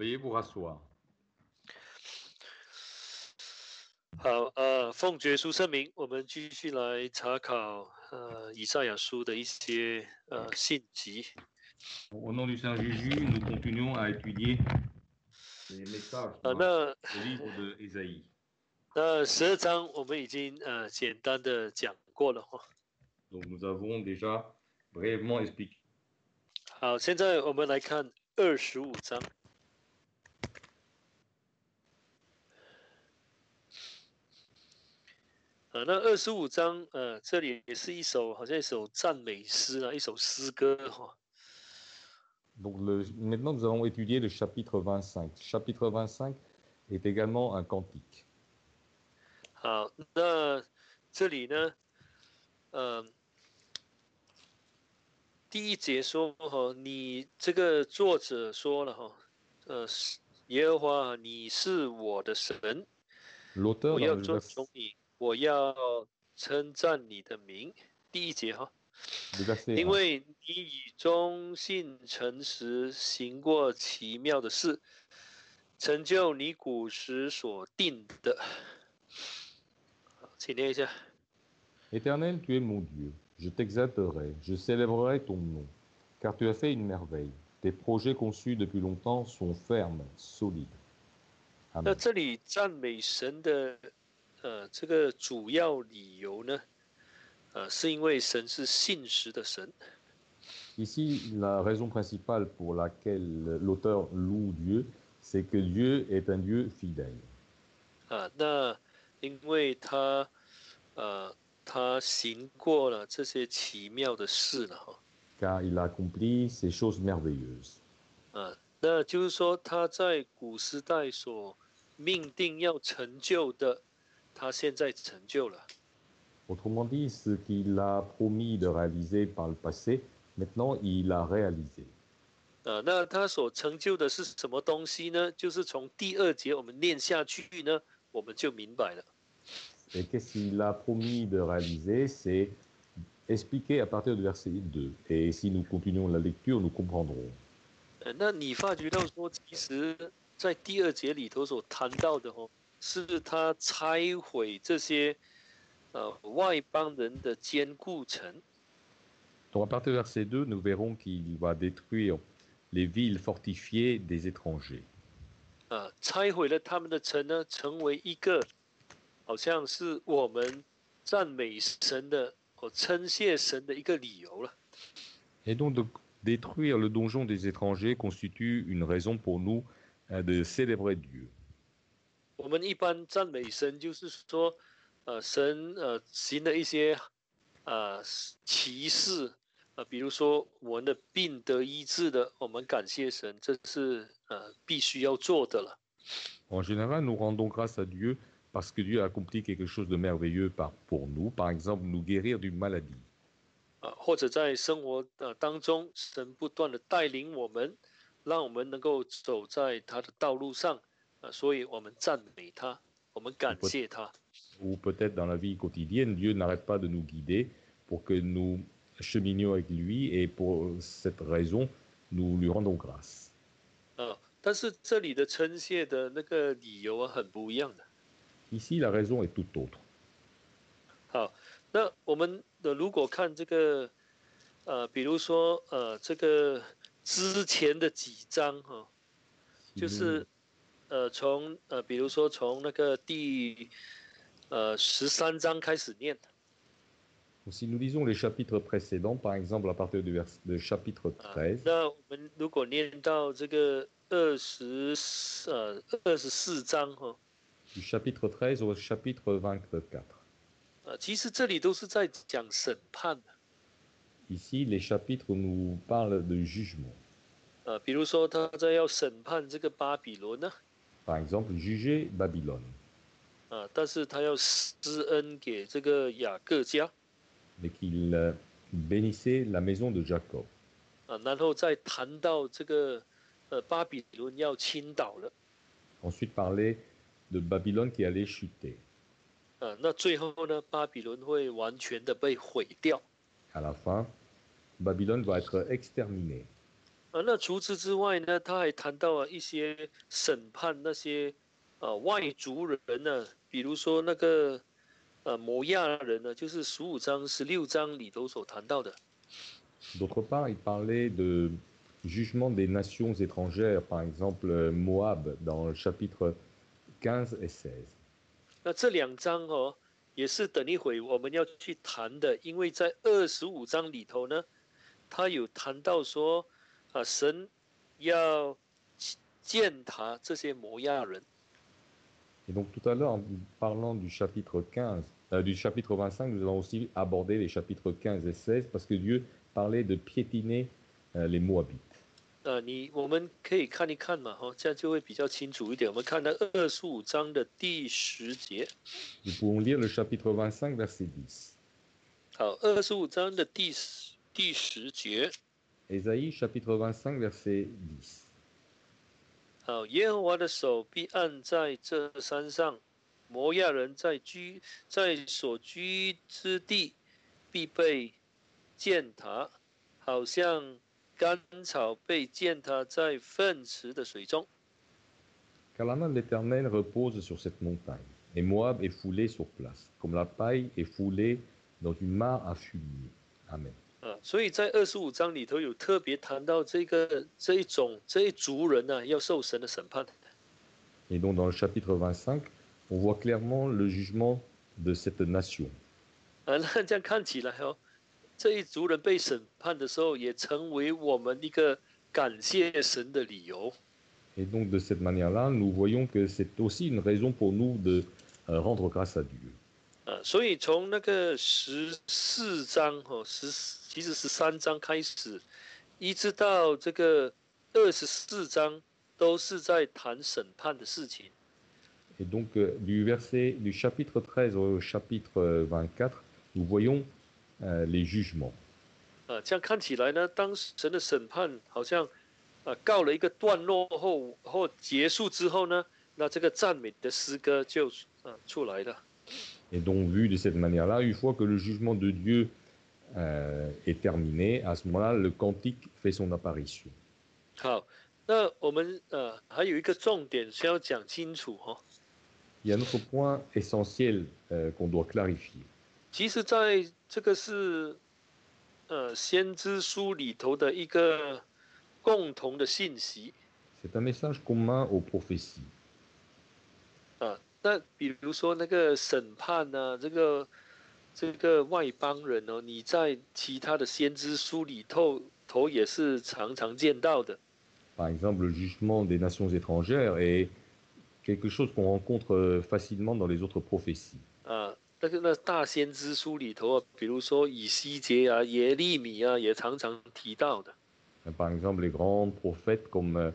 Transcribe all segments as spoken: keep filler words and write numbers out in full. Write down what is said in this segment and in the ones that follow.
Veuillez vous rasseoir. 好，呃，奉主耶稣圣名，我们继续来查考呃以赛亚书的一些呃信息。 Au nom du Seigneur Jésus, nous continuons à étudier les messages 啊、 dans 那 le livre de Ésaïe. 那十二章我们已经呃简单的讲过了哈。 Donc nous avons déjà brièvement expliqué. 好，现在我们来看二十五章。啊，那二十五章，呃，这里也是一首好像一首赞美诗啊，一首诗歌哈。 Donc le- maintenant nous allons étudier le chapitre vingt-cinq. Chapitre vingt-cinq est également un cantique. 好，那这里呢，呃，第一节说哈，你这个作者说了哈，呃，耶和华你是我的神， L'auteur 我 dans 要 le 尊 vers- 崇你，我要称赞你的名。第一节哈， le verset 因 un. 为你以忠信诚实行过奇妙的事，成就你古时所定的。好，请念一下。 Éternel, tu es mon Dieu. Je t'exalterai, je célébrerai ton nom, car tu as fait une merveille. Tes projets conçus depuis longtemps sont fermes, solides. 那 Amen. 这里赞美神的，呃，这个主要理由呢，呃，是因为神是信实的神。 Ici, la raison principale pour laquelle l'auteur loue Dieu, c'est que Dieu est un Dieu fidèle. 啊，那因为他，呃，他行过了这些奇妙的事了哈。 Car il a accompli ces choses merveilleuses. 啊，那就是说他在古时代所命定要成就的，他现在成就了。 Autrement dit, ce qu'il a promis de réaliser par le passé, maintenant il a réalisé. 啊，那他所成就的是什么东西呢？就是从第二节我们念下去呢，我们就明白了。 Et qu'est-ce qu'il a promis de réaliser? C'est expliqué à partir du verset deux. Et si nous continuons la lecture, nous comprendrons. 呃，那你发觉到说，其实，在第二节里头所谈到的哦，是他拆毁这些呃外邦人的坚固城。 Donc à partir du verset deux, nous verrons qu'il va détruire les villes fortifiées des étrangers. 啊，拆毁了他们的城呢，成为一个好像是我们赞美神的、哦称谢神的一个理由了。 Et donc de détruire le donjon des étrangers constitue une raison pour nous euh, de célébrer Dieu. 我们一般赞美神，就是说，呃，神呃行了一些呃奇事，呃，比如说我们的病得医治的，我们感谢神，这是呃必须要做的了。 En général, nous rendons grâce à Dieu parce que Dieu a accompli quelque chose de merveilleux par, pour nous, par exemple nous guérir d'une maladie. 啊，或者在生活呃当中，神不断的带领我们，让我们能够走在他的道路上，啊，所以我们赞美他，我们 Ou 感 peut- 谢他。 ou peut-être dans la vie quotidienne, Dieu n'arrête pas de nous guider pour que nous cheminions avec lui et pour cette raison, nous lui rendons grâce. 啊，但是这里的称谢的那个理由啊，很不一样的。 Ici, la raison est tout autre. 好，那我们的如果看这个，呃，比如说呃，这个之前的几章哈、哦， Si 就 nous, 是呃从呃，比如说从那个第呃十三章开始念。 si nous lisons les chapitres précédents, par exemple à partir du, vers, du chapitre 啊， treize, 那我们如果念到这个二十呃二十四章哈、哦， du chapitre treize au chapitre vingt-quatre. 啊，其实这里都是在讲审判的。 Ici, les chapitres nous parlent de jugement. 啊，比如说他在要审判这个巴比伦呢， Par exemple, juger Babylone. 啊，但是他要施恩给这个雅各家， Mais qu'il euh, bénissait la maison de Jacob. 啊，然后再谈到这个呃巴比伦要倾倒了， Ensuite, parler de Babylone qui allait chuter. 啊，那最后呢，巴比伦会完全的被毁掉。 À la fin, Babylone va être exterminée. 啊，那除此之外呢，他还谈到了一些审判那些呃外族人呢，比如说那个呃摩亚人呢，就是十五章、十六章里头所谈到的。 D'autre part, il parlait de jugement des nations étrangères, par exemple euh, Moab, dans le chapitre quinze et seize. 那这两章哦，也是等一会我们要去谈的，因为在二十五章里头呢，他有谈到说，啊，神要践踏这些摩亚人。 Et donc tout à l'heure, en parlant du chapitre quinze, euh, du chapitre vingt-cinq, nous allons aussi aborder les chapitres quinze et seize, parce que Dieu parlait de piétiner euh, les Moabites. 呃，你我们可以看一看嘛，哈，这样就会比较清楚一点。我们看到二十五章的第十节。 Nous pouvons lire le chapitre vingt-cinq, verset dix. 好，二十五章的第十第十节。 Ésaïe, chapitre vingt-cinq, verset dix. 好，耶和华的手必按在这山上，摩亚人在居在所居之地必被践踏，好像甘草被践踏在粪池的水中。 Car la main de l'Éternel repose sur cette montagne, et Moab est foulé sur place, comme la paille est foulée dans une mare à fumier. Amen. 啊，所以在二十五章里头有特别谈到这个这一种这一族人呢、啊，要受神的审判。 Et donc dans le chapitre vingt-cinq, on voit clairement le jugement de cette nation. 啊，那这样看起来哦，这一族人被审判的时候，也成为我们一个感谢神的理由。 Et donc de cette manière-là, nous voyons que c'est aussi une raison pour nous de euh, rendre grâce à Dieu. 啊，所以从那个十四章哦，十其实十三章开始，一直到这个二十四章，都是在谈审判的事情。 Et donc euh, du verset du chapitre treize au chapitre vingt-quatre, nous voyons euh, les jugements. 啊，这样看起来呢，当神的审判好像啊告了一个段落后后结束之后呢，那这个赞美的诗歌就啊出来了。 Et donc, vu de cette manière-là, une fois que le jugement de Dieu euh, est terminé, à ce moment-là, le cantique fait son apparition. 好，那我们呃还有一个重点需要讲清楚哈、哦。 Il y a un autre point essentiel euh, qu'on doit clarifier. 其实，在这个是呃先知书里头的一个共同的信息。 C'est un message commun aux prophéties. 啊，那比如说那个审判呢、啊，这个这个外邦人哦，你在其他的先知书里头头也是常常见到的。 Par exemple, le jugement des nations étrangères est quelque chose qu'on rencontre facilement dans les autres prophéties. 啊，那个那大先知书里头啊，比如说以西结啊、耶利米啊，也常常提到的。 Par exemple, les grands prophètes comme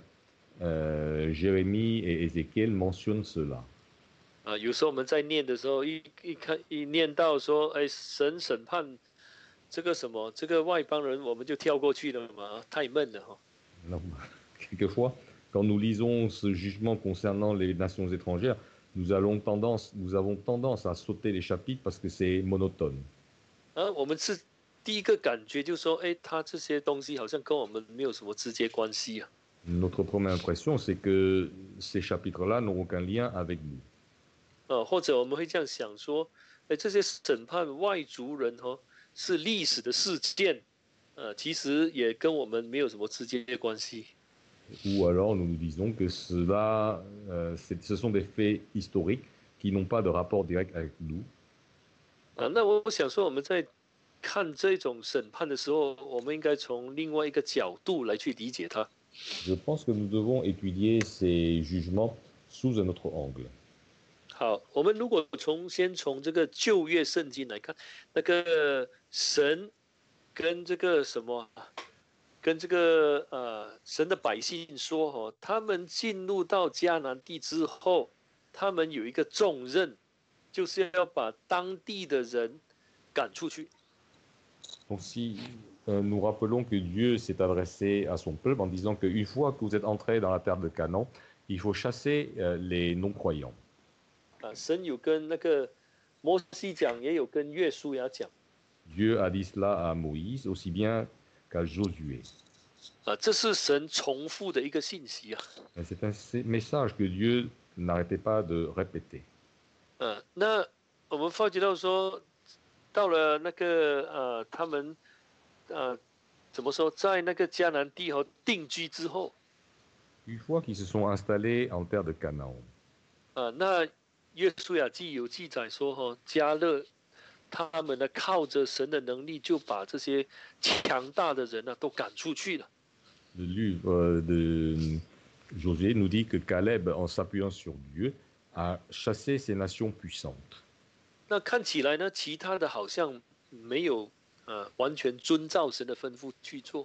euh, Jérémie et Ézéchiel mentionnent cela. 啊，有时候我们在念的时候，一一看一念到说，哎，神审判这个什么这个外邦人，我们就跳过去了嘛，太闷了哈。 Non, quelquefois, quand nous lisons ce jugement concernant les nations étrangères, nous, allons tendance, nous avons tendance à sauter les chapitres parce que c'est monotone. 啊，我们是第一个感觉就是说，哎，他这些东西好像跟我们没有什么直接关系啊。 Notre première impression, c'est que ces chapitres-là n'ont aucun lien avec nous. 啊，或者我们会这样想说，哎，这些审判外族人哦，是历史的事件，呃，其实也跟我们没有什么直接关系。 Ou alors nous nous disons que cela, euh, ce sont des faits historiques qui n'ont pas de rapport direct avec nous. 啊，那我想说，我们在看这种审判的时候，我们应该从另外一个角度来去理解它。 Je pense que nous devons étudier ces jugements sous un autre angle. 好，我们如果从先从这个旧约圣经来看，那个神跟这个什么，跟这个呃神的百姓说哦，他们进入到迦南地之后，他们有一个重任，就是要把当地的人赶出去。 Donc si euh, nous rappelons que Dieu s'est adressé à son peuple en disant qu'une fois que vous êtes entrés dans la terre de Canaan, il faut chasser euh, les non-croyants. 啊，神有跟那个摩西讲，也有跟约书亚讲。 Dieu a dit cela à Moïse aussi bien qu'à Josué. 啊，这是神重复的一个信息啊。 Et c'est un c- message que Dieu n'arrêtait pas de répéter. 呃，那我们发觉到说，到了那个呃，他们呃怎么说，在那个迦南地和定居之后， Une fois qu'ils se sont installés en terre de Canaan, 啊，那约书亚记有记载说，哈，加勒他们呢靠着神的能力，就把这些强大的人呢都赶出去了。 le livre de Josué nous dit que Caleb, en s'appuyant sur Dieu, a chassé ces nations puissantes. 那看起来呢，其他的好像没有呃完全遵照神的吩咐去做。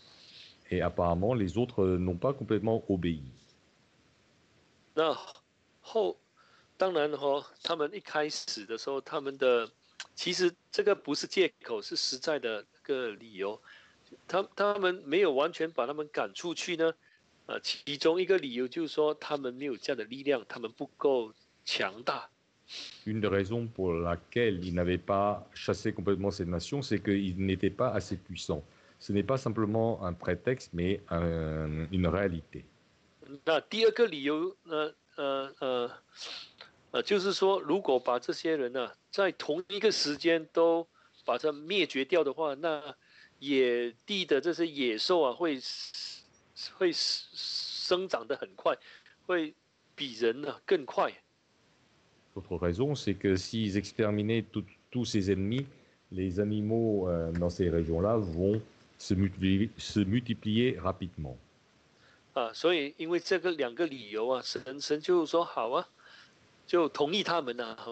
Et apparemment, les autres n'ont pas complètement obéi. 那后当然哈，他们一开始的时候，他们的其实这个不是借口，是实在的那个理由。他他们没有完全把他们赶出去呢，啊，其中一个理由就是说他们没有这样的力量，他们不够强大。 Une des raisons pour laquelle ils n'avaient pas chassé complètement ces nations, c'est qu'ils n'étaient pas assez puissants. Ce n'est pas simplement un prétexte, mais un- une réalité. 那第二个理由呢，呃呃呃，就是说，如果把这些人呢，在同一个时间都把它灭绝掉的话，那野地的这些野兽啊，会会生长得很快，会比人呢更快。 L'autre raison, c'est que s'ils exterminaient tout- tous ces ennemis, les animaux euh, dans ces régions-là vont se multiplier, se multiplier rapidement. 啊，所以因为这个两个理由啊，神神就说好啊，就同意他们啊。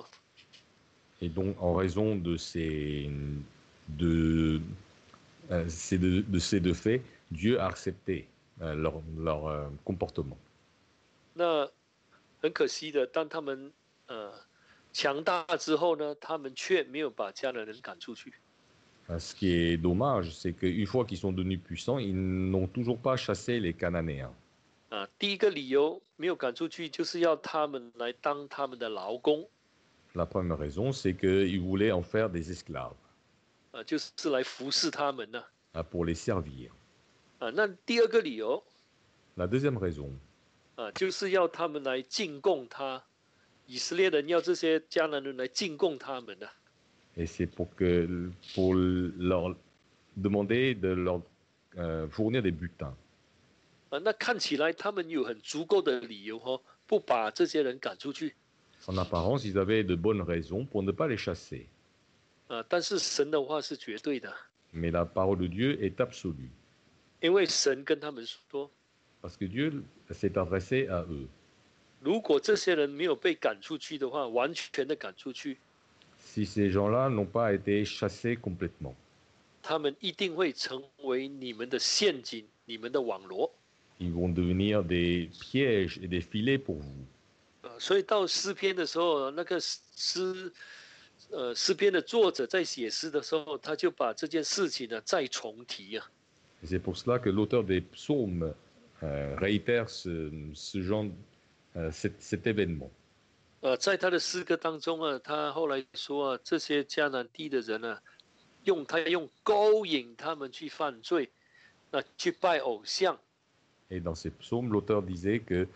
Et donc, en raison de ces, de, euh, ces deux, de ces deux faits, Dieu a accepté euh, leur, leur, euh, comportement. 那很可惜的，当他们呃强大之后呢，他们却没有把家的人赶出去。 Euh, Ce qui est dommage, c'est qu'une fois qu'ils sont devenus puissants, ils n'ont toujours pas chassé les Cananéens. 啊，第一个理由没有赶出去，就是要他们来当他们的劳工， La première raison, c'est qu'ils voulaient en faire des esclaves 啊，就是来服侍他们呢。 euh, pour les servir. 啊，那第二个理由 La deuxième raison, 啊，就是要他们来进贡他，以色列人要这些迦南人来进贡他们的。 et c'est pour, que, pour leur demander de leur euh, fournir des butins. 啊，那看起来他们有很足够的理由哦，不把这些人赶出去。 En apparence, ils avaient de bonnes raisons pour ne pas les chasser. 啊，但是神的话是绝对的， Mais la parole de Dieu est absolue. 因为神跟他们说， Parce que Dieu s'est adressé à eux. 如果这些人没有被赶出去的话，完全的赶出去， Si ces gens-là n'ont pas été chassés complètement, 他们一定会成为你们的陷阱、你们的网罗。 ils vont devenir des pièges et des filets pour vous. 啊，所以到诗篇的时候，那个诗，呃，诗篇的作者在写诗的时候，他就把这件事情呢再重提啊。 Et c'est pour cela que l'auteur des psaumes euh, réitère ce, ce genre, euh, cet, cet événement. 呃，在他的诗歌当中啊，他后来说啊，这些迦南地的人呢，用他用勾引他们去犯罪，那去拜偶像。 Et dans ces psaumes, l'auteur disait que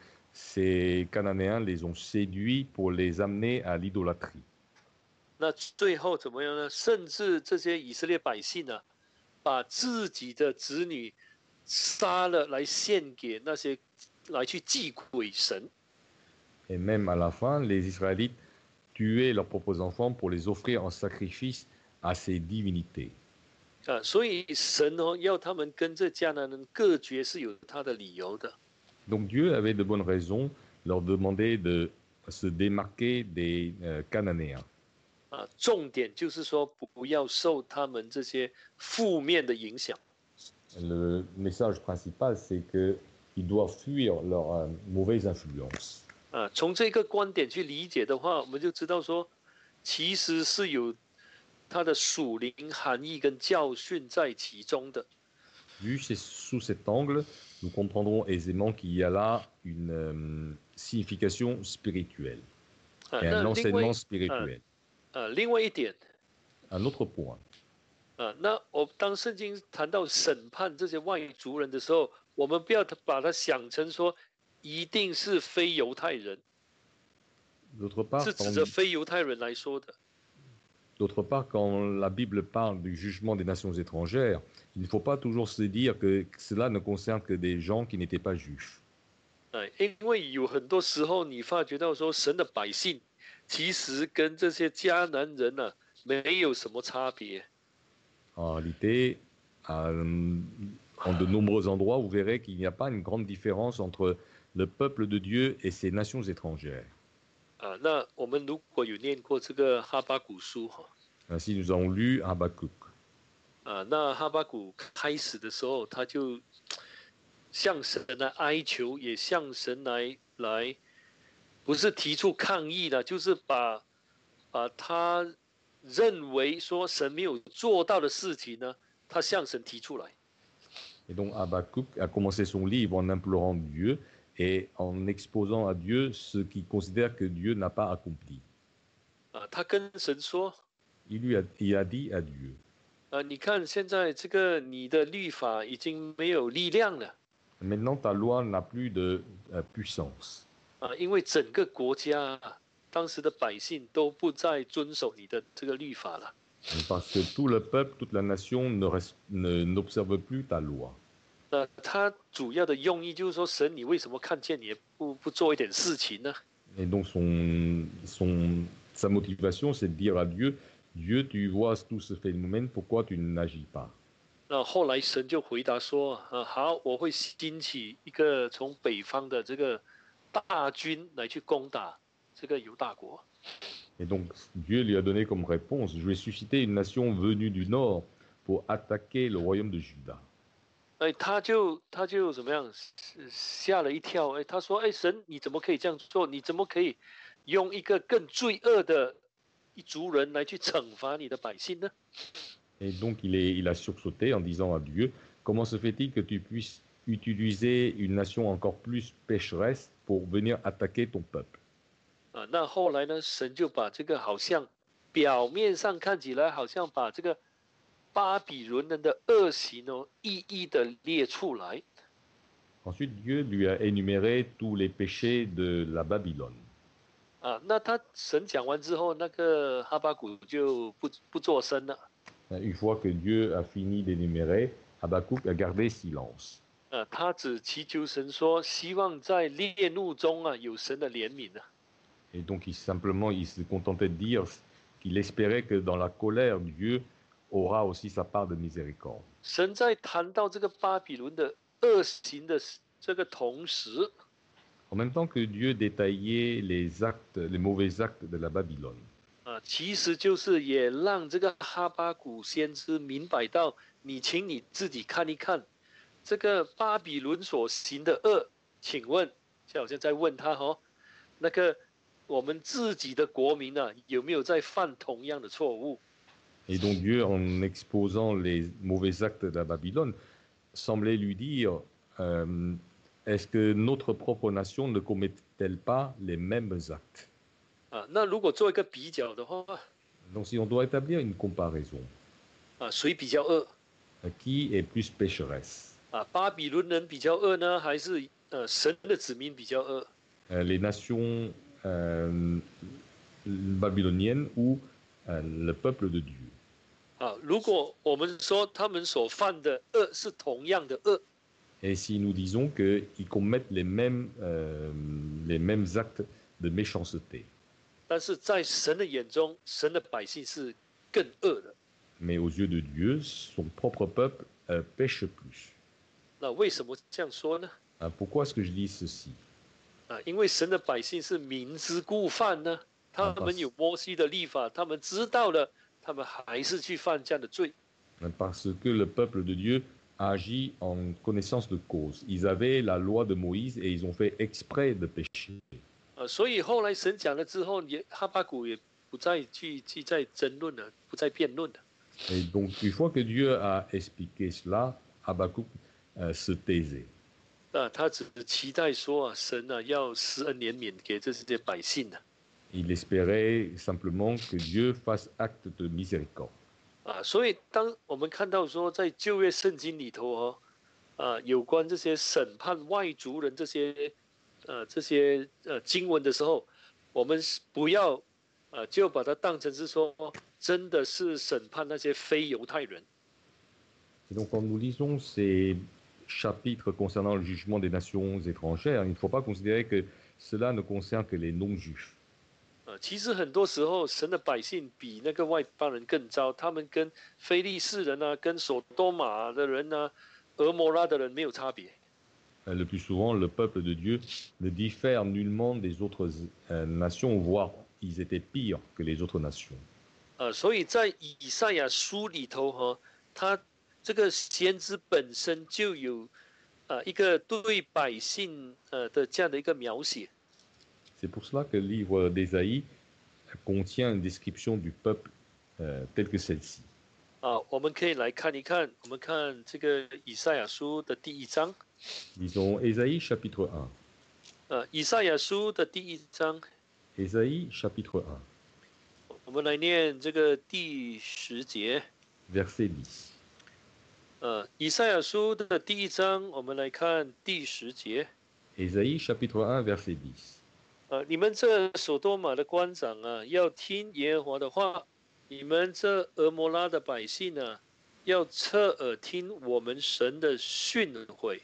ces Cananéens les ont séduits pour les amener à l'idolâtrie. 那最后怎么样呢？甚至这些以色列百姓呢、啊，把自己的子女杀了来献给那些来去祭鬼神。 Et même à la fin, les Israélites tuaient leurs propres enfants pour les offrir en sacrifice à ces divinités. 啊，所以神哦要他们跟这迦南人隔绝是有他的理由的。 Donc Dieu avait de bonnes raisons leur demander de se démarquer des euh, Cananéens. 啊，重点就是说不要受他们这些负面的影响。 Le message principal, c'est qu'ils doivent fuir leur euh, mauvaise influence. 啊，从这个观点去理解的话，我们就知道说，其实是有它的属灵含义跟教训在其中的。 Vu sous cet angle, nous comprendrons aisément qu'il y a là une euh, signification spirituelle 啊， et un 那另外 enseignement spirituel. 啊，另外一点， Un autre point, 啊，那我当圣经谈到审判这些外族人的时候，我们不要把它想成说一定是非犹太人， D'autre 是 part, 指 quand, 着非犹太人来说的。 d'autre part, quand la Bible parle du jugement des nations étrangères, il ne faut pas toujours se dire que cela ne concerne que des gens qui n'étaient pas juifs. 哎，因为有很多时候你发觉到说，神的百姓其实跟这些迦南人呢、啊、没有什么差别。 En réalité, euh, en de nombreux endroits, vous verrez qu'il n'y a pas une grande différence entre le peuple de Dieu et ces nations étrangères. 啊，那我们如果有念过这个哈巴谷书哈， Ainsi, nous avons lu Habakkuk. 啊，那哈巴谷开始的时候，他就向神来哀求，也向神来来，不是提出抗议的，就是把把他认为说神没有做到的事情呢，他向神提出来。 Et donc Habakkuk a commencé son livre en implorant Dieu et en exposant à Dieu ce qu'il considère que Dieu n'a pas accompli. 啊，他跟神说， Il lui a, il a dit à Dieu, 啊，你看现在这个你的律法已经没有力量了， maintenant ta loi n'a plus de euh, puissance. 啊，因为整个国家当时的百姓都不再遵守你的这个律法了。 Parce que tout le peuple, toute la nation ne reste- ne- n'observe plus ta loi. 那他主要的用意就是说，神，你为什么看见你也不不做一点事情呢？ Et donc son, son, sa motivation, c'est de dire à Dieu, Dieu, tu vois tout ce phénomène, pourquoi tu n'agis pas? 那后来神就回答说，啊，好，我会兴起一个从北方的这个大军来去攻打这个犹大国。 Et donc Dieu lui a donné comme réponse, je vais susciter une nation venue du nord pour attaquer le royaume de Juda. 哎，他就他就怎么样，吓了一跳。哎，他说，哎，神，你怎么可以这样做？你怎么可以用一个更罪恶的一族人来去惩罚你的百姓呢？ Et donc il, est, il a sursauté en disant à Dieu, comment se fait-il que tu puisses utiliser une nation encore plus pécheresse pour venir attaquer ton peuple? 啊，那后来呢，神就把这个好像表面上看起来好像把这个巴比伦人的恶行哦，一一的列出来。 Ensuite, Dieu lui a énuméré tous les péchés de la Babylone. 啊，那他神讲完之后，那个哈巴谷就不不作声了。 Une fois que Dieu a fini d'énumérer, Habakkuk a gardé silence. 啊，他只祈求神说，希望在烈怒中啊，有神的怜悯啊。 Et donc il, simplement, il se contentait de dire qu'il espérait que dans la colère, Dieu aura aussi sa part de miséricorde. 神在谈到这个巴比伦的恶行的这个同时， En même temps que Dieu détaillait les actes, les mauvais actes de la Babylone, 啊，其实就是也让这个哈巴谷先知明白到，你请你自己看一看，这个巴比伦所行的恶，请问，就好像在问他哦，那个我们自己的国民啊，有没有在犯同样的错误？ et donc Dieu, en exposant les mauvais actes de la Babylone, semblait lui dire, euh, est-ce que notre propre nation ne commet-elle pas les mêmes actes? 啊，那如果做一个比较的话， Donc si on doit établir une comparaison, 啊，谁比较恶？ qui est plus pécheresse? 啊，巴比伦人比较恶呢，还是呃神的子民比较恶？ Euh, les nations euh, babyloniennes ou euh, le peuple de Dieu? 啊，如果我们说他们所犯的恶是同样的恶， Et si nous disons qu'ils commettent les mêmes, euh, les mêmes actes de méchanceté, 但是在神的眼中，神的百姓是更恶的。 mais aux yeux de Dieu, son propre peuple euh, pêche plus. 那为什么这样说呢？ Hein, pourquoi est-ce que je dis ceci? 啊，因为神的百姓是明知故犯呢，他们有摩西的律法，他们知道了，他们还是去犯这样的罪。 Parce que le peuple de Dieu agit en connaissance de cause. Ils avaient la loi de Moïse et ils ont fait exprès de pécher. 啊，所以后来神讲了之后，也哈巴谷也不再去去再争论了，不再辩论了。 Et donc, une fois que Dieu a expliqué cela, Habakkuk euh, se taisait. 啊，他只期待说啊，神啊要施恩怜悯给这些百姓啊。 Il espérait simplement que Dieu fasse acte de miséricorde. 啊，所以当我们看到说在旧约圣经里头哦，啊，有关这些审判外族人这些呃这些呃经文的时候，我们不要呃就把它当成是说真的是审判那些非犹太人。 Et donc quand nous lisons ces chapitres concernant le jugement des nations étrangères, il ne faut pas considérer que cela ne concerne que les non-juifs. 呃，其实很多时候神的百姓比那个外邦人更糟，他们跟非利士人啊，跟所多玛的人啊，俄摩拉的人没有差别。 Le plus souvent, le peuple de Dieu ne diffère nullement des autres euh, nations, voire ils étaient pires que les autres nations. 呃，所以在以赛亚书里头哈，他这个先知本身就有呃一个对百姓呃的这样的一个描写。 C'est pour cela que le livre d'Ésaïe contient une description du peuple euh, telle que celle-ci. 啊，我们可以来看一看，我们看这个以赛亚书的第一章。 Disons Ésaïe chapitre un. 呃，以赛亚书的第一章。 Ésaïe chapitre un. 我们来念这个第十节。 Verset dix. 呃，以赛亚书的第一章，我们来看第十节。 Ésaïe chapitre un, verset dix. 呃，你们这所多玛的官长啊，要听耶和华的话；你们这俄摩拉的百姓啊，要侧耳听我们神的训诲。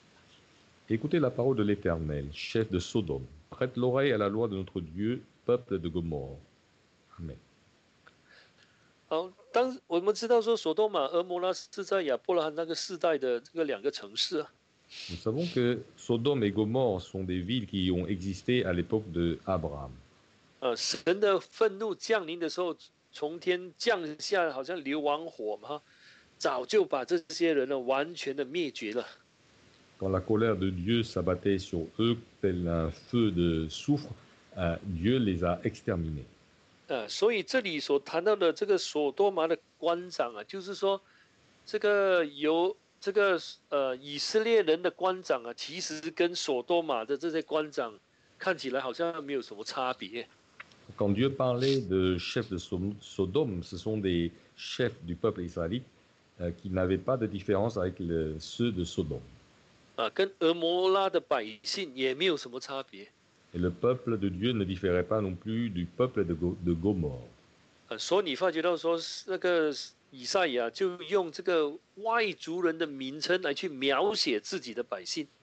Écoutez la parole de l'Éternel, chef de Sodome. Prête l'oreille à la loi de notre Dieu, peuple de Gomorre. Amen. 好，当我们知道说所多玛、俄摩拉是在亚伯拉罕那个世代的这个两个城市啊。 Nous savons que Sodome et Gomorre sont des villes qui ont existé à l'époque de Abraham. 呃，神的愤怒降临的时候，从天降下，好像流亡火嘛，早就把这些人呢完全的灭绝了。 Quand la colère de Dieu s'abattait sur eux tel un feu de soufre, euh, Dieu les a exterminés. 呃，所以这里所谈到的这个所多玛的官长啊，就是说，这个由这个呃以色列人的官长啊，其实跟所多玛的这些官长看起来好像没有什么差别。 Quand Dieu parlait de chefs de Sodome, ce sont des chefs du peuple israélite euh, qui n'avaient pas de différence avec le, ceux de Sodome. 啊，跟俄摩拉的百姓也没有什么差别。 Et le peuple de Dieu ne différait pas non plus du peuple de, Go, de Gomorre. 呃，所以你发觉到说，那个以赛亚就用这个外族人的名称来去描写自己的百姓。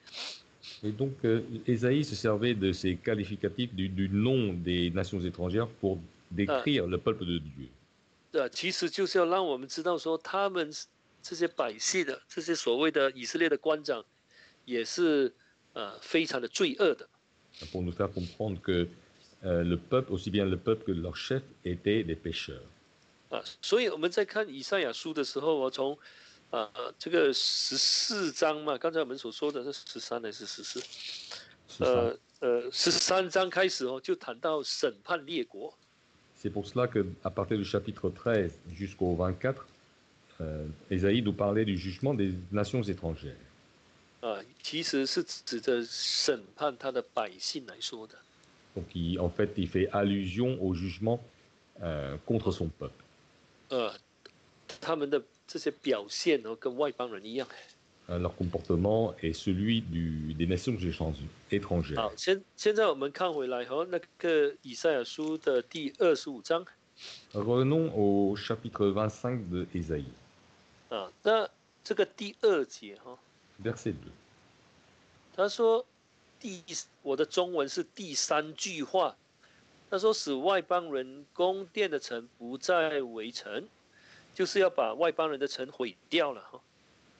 Et donc, euh, Ésaïe se servait de ces qualificatifs du, du nom des nations étrangères pour décrire le peuple de Dieu. 呃，其实就是要让我们知道说，他们这些百姓的这些所谓的以色列的官长，也是呃非常的罪恶的。 Pour nous faire comprendre que euh, le peuple, aussi bien le peuple que leur chef, étaient des pécheurs. 啊，所以我们在看以赛亚书的时候，我从啊这个十四章嘛，刚才我们所说的是十三还是十四？呃呃，十三章开始哦，就谈到审判列国。 C'est pour cela qu'à partir du chapitre treize jusqu'au vingt-quatre, euh, Ésaïe nous parlait du jugement des nations étrangères. 啊，其实是指着审判他的百姓来说的。 Donc, il, en fait, il fait allusion au jugement euh, contre son peuple. 呃，他们的这些表现哦，跟外邦人一样。 Leur comportement est celui du, des nations étrangères. 好，现现在我们看回来哈，那个以赛亚书的第二十五章。 Revenons au chapitre vingt-cinq de Ésaïe. 啊，那这个第二节哈。 Verset deux. 他说第我的中文是第三句话，他说使外邦人宫殿的城不再为城，就是要把外邦人的城毁掉了哈。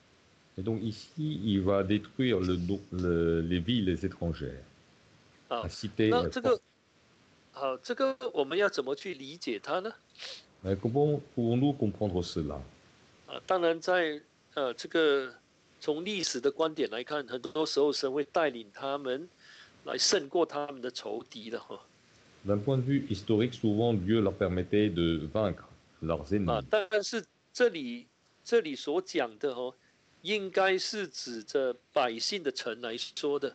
Et donc ici, il va détruire le, le, les villes étrangères. 好， cité, 那这个好，这个我们要怎么去理解它呢？ Comment pouvons-nous comprendre cela? 啊，当然在呃这个从历史的观点来看，很多时候神会带领他们来胜过他们的仇敌的哈。 D'un point de vue historique, souvent Dieu leur permettait de vaincre leurs ennemis. 啊，但是这里这里所讲的哦，应该是指着百姓的城来说的。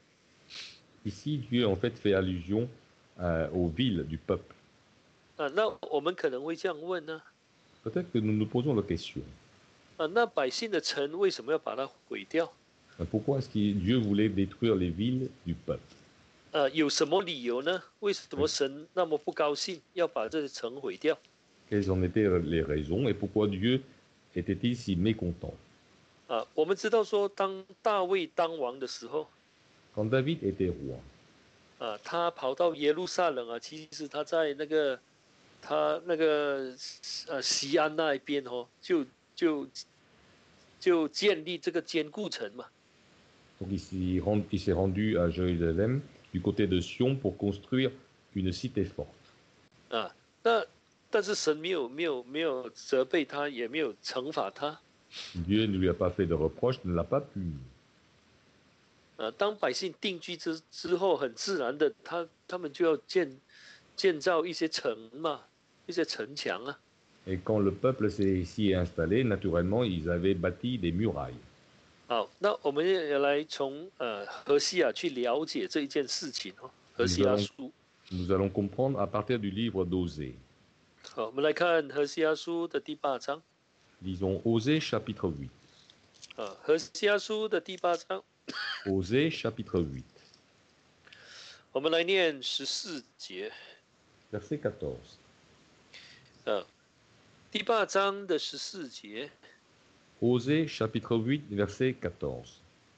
Ici, Dieu en fait fait allusion euh, aux villes du peuple. 啊，那我们可能会这样问呢？ Peut-être que nous nous posons la question, 啊，那百姓的城为什么要把它毁掉？ euh, pourquoi est-ce que Dieu voulait détruire les villes du peuple? 呃，有什么理由呢？为什么神那么不高兴，要把这些城毁掉？ Quelles en étaient les raisons et pourquoi Dieu était-il si mécontent? 啊，我们知道说，当大卫当王的时候， Quand David était roi, 啊，他跑到耶路撒冷啊，其实他在那个他那个呃西安那一边哦，就就就建立这个坚固城嘛。 donc il s'y rend- il s'est rendu à Jérusalem du côté de Sion pour construire une cité forte. 啊，那但是神没有没有没有责备他，也没有惩罚他。 Dieu ne lui a pas fait de reproche, ne l'a pas puni. 啊，当百姓定居之之后，很自然的，他他们就要建建造一些城嘛，一些城墙啊。 Et quand le peuple s'est s'y est installé, naturellement, ils avaient bâti des murailles. 好，那我们也来从呃何西亚去了解这一件事情哦。何西 Nous 亚 allons, 书， nous allons comprendre à partir du livre d'Osée. 好，我们来看何西亚书的第八章。 Lisons Osée chapitre huit. 啊，何西亚书的第八章， Osée chapitre huit, 我们来念十四节。 verset quatorze. 啊，第八章的十四节。 Osée chapitre huit, verset quatorze.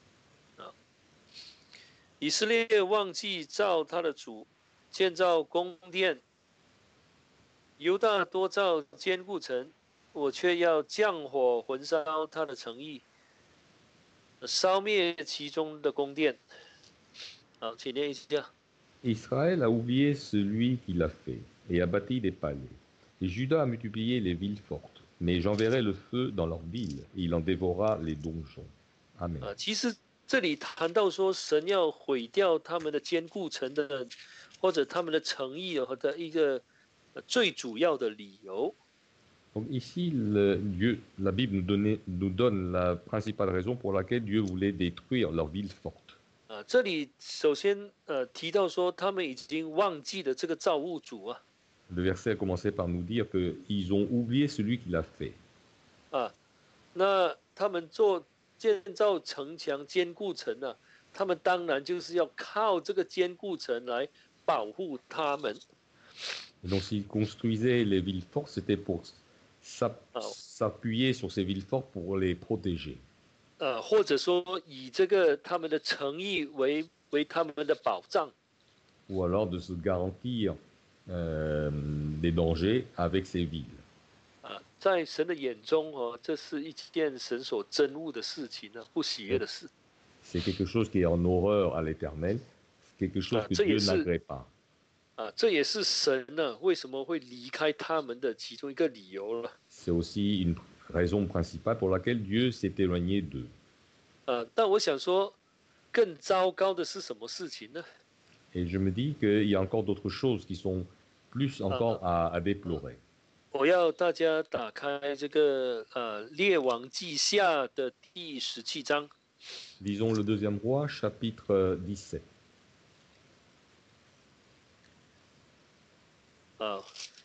以色列忘记造他的主，建造宫殿；犹大多造坚固城，我却要降火焚烧他的城邑，烧灭其中的宫殿。好，请念一下。 Israël a oublié celui qui l'a fait et a bâti des palais. Et Juda a multiplié les villes fortes. Mais j'enverrai le feu dans leurs villes, et il en dévorera les donjons. Amen. 啊，其实这里谈到说，神要毁掉他们的坚固城的，或者他们的城邑和的一个最主要的理由。 Donc ici, le Dieu, la Bible nous, donnait- nous donne la principale raison pour laquelle Dieu voulait détruire leurs villes fortes. 啊，这里首先呃提到说，他们已经忘记了这个造物主啊。 Le verset a commencé par nous dire qu'ils ont oublié celui qui l'a fait. 啊，那他们做建造城墙、坚固城啊，他们当然就是要靠这个坚固城来保护他们。 Et donc s'ils construisaient les villes fortes, c'était pour s'app- Oh. s'appuyer sur ces villes fortes pour les protéger. 呃，或者说以这个他们的诚意为为他们的保障。 Ou alors de se garantir euh, des dangers avec ces villes. 啊，在神的眼中哦，这是一件神所憎恶的事情呢、啊，不喜悦的事。 C'est quelque chose qui est en horreur à l'Éternel, c'est quelque chose Ah, que 这也 Dieu 是- n'agrée pas. 啊，这也是神呢、为什么会离开他们的其中一个理由了。 C'est aussi une raison principale pour laquelle Dieu s'est éloigné d'eux. 啊，但我想说，更糟糕的是什么事情呢？ Et je me dis qu'il y a encore d'autres choses qui sont plus encore à, à déplorer. 我要大家打开这个呃《列王记下》的第十七章。 Lisons le deuxième roi, chapitre dix-sept. 啊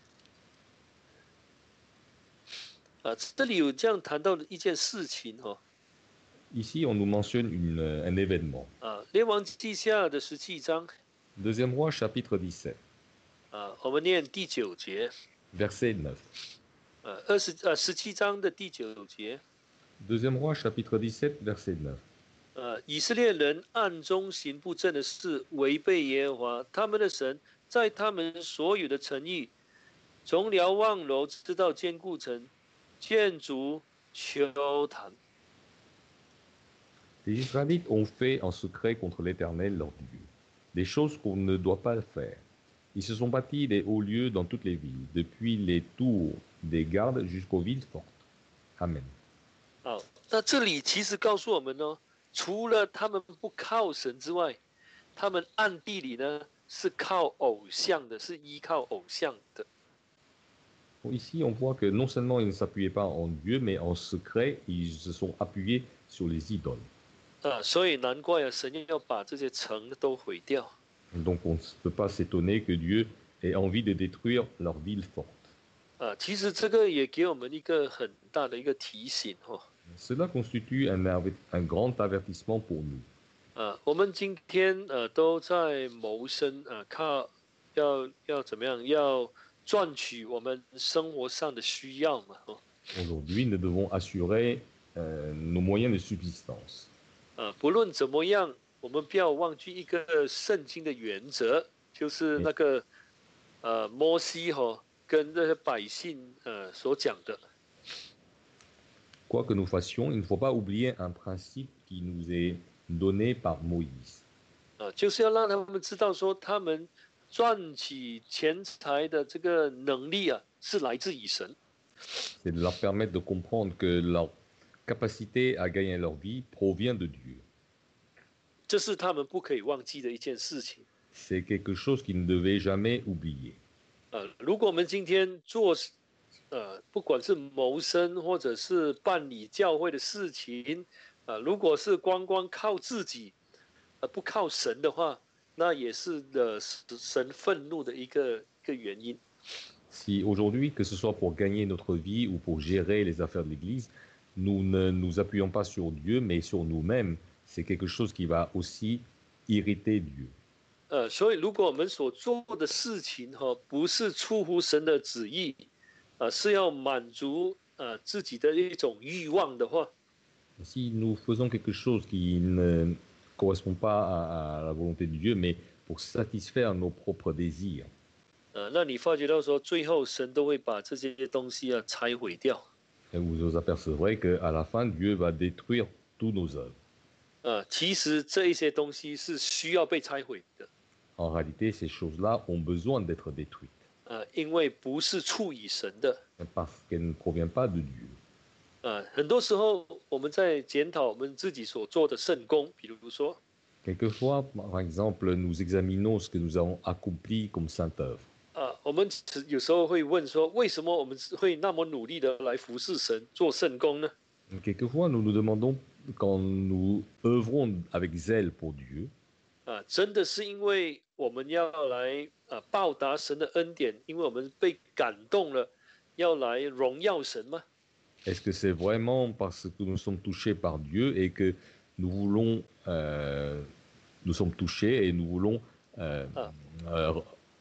啊，这里有这样谈到的一件事情哦。 Ici, on nous mentionne une, un événement. 啊，《列王记下》的十七章 Deuxième roi, chapitre dix-sept, 啊，我们念第九节， verset neuf. 呃，二十呃十七章的第九节， Deuxième roi, chapitre dix-sept, verset neuf. 呃，以色列人暗中行不正的事，违背耶和华他们的神，在他们所有的城邑，从瞭望楼直到坚固城，建筑丘坛。 Les Israélites ont fait en secret contre l'Éternel leur Dieu des choses qu'on ne doit pas faire. Ils se sont bâtis des hauts lieux dans toutes les villes, depuis les tours des gardes jusqu'aux villes fortes. Amen. 好，那这里其实告诉我们呢，除了他们不靠神之外，他们暗地里呢是靠偶像的，是依靠偶像的。 Bon, ici, on voit que non seulement ils ne s'appuyaient pas en Dieu, mais en secret, ils se sont appuyés sur les idoles. 啊，所以难怪啊，神要把这些城都毁掉。 Donc on ne peut pas s'étonner que Dieu ait envie de détruire leurs villes fortes. 啊，其实这个也给我们一个很大的一个提醒哦。 Cela constitue un, aver- un grand avertissement pour nous. 啊，我们今天呃都在谋生啊，靠要要怎么样，要赚取我们生活上的需要嘛哦。 Aujourd'hui, nous devons assurer euh, nos moyens de subsistance. 啊，不论怎么样，我们不要忘记一个圣经的原则，就是那 Et 个呃摩西哈、跟那些百姓呃所讲的。 quoi que nous fassions, il ne faut pas oublier un principe qui nous est donné par Moïse. 啊，就是要让他们知道说，他们赚取钱财的这个能力啊，是来自于神。 C'est de leur permettre de comprendre que leur capacité à gagner leur vie provient de Dieu. 这是他们不可以忘记的一件事情。 C'est quelque chose qu'ils ne devaient jamais oublier. 呃，如果我们今天做，呃，不管是谋生或者是办理教会的事情，啊、呃，如果是光光靠自己，而不靠神的话，那也是呃神愤怒的一个一个原因。 Si aujourd'hui, que ce soit pour gagner notre vie ou pour gérer les affaires de l'Église, nous ne nous appuyons pas sur Dieu, mais sur nous-mêmes, c'est quelque chose qui va aussi irriter Dieu. 呃，所以如果我们所做的事情哈、哦，不是出乎神的旨意，啊、呃，是要满足呃自己的一种欲望的话， Si nous faisons quelque chose qui ne correspond pas à, à la volonté de Dieu, mais pour satisfaire nos propres désirs, 呃，那你发觉到说，最后神都会把这些东西啊拆毁掉。 vous vous apercevrez qu'à la fin, Dieu va détruire tous nos œuvres. 呃，其实这一些东西是需要被拆毁的。 En réalité, ces choses-là ont besoin d'être détruites. 呃，因为不是出于神的。 Parce qu'elles ne proviennent pas de Dieu. 呃，很多时候我们在检讨我们自己所做的圣功，比如说， Quelquefois, par exemple, nous examinons ce que nous avons accompli comme sainte œuvre. 啊，我们有时候会问说，为什么我们会那么努力的来服侍神、做圣功呢？ Quelquefois, nous nous demandons, quand nous œuvrons avec zèle pour Dieu, 啊，真的是因为我们要来啊报答神的恩典，因为我们被感动了，要来荣耀神吗？ est-ce que c'est vraiment parce que nous sommes touchés par Dieu et que nous voulons, euh, nous sommes touchés et nous voulons euh, Ah. euh,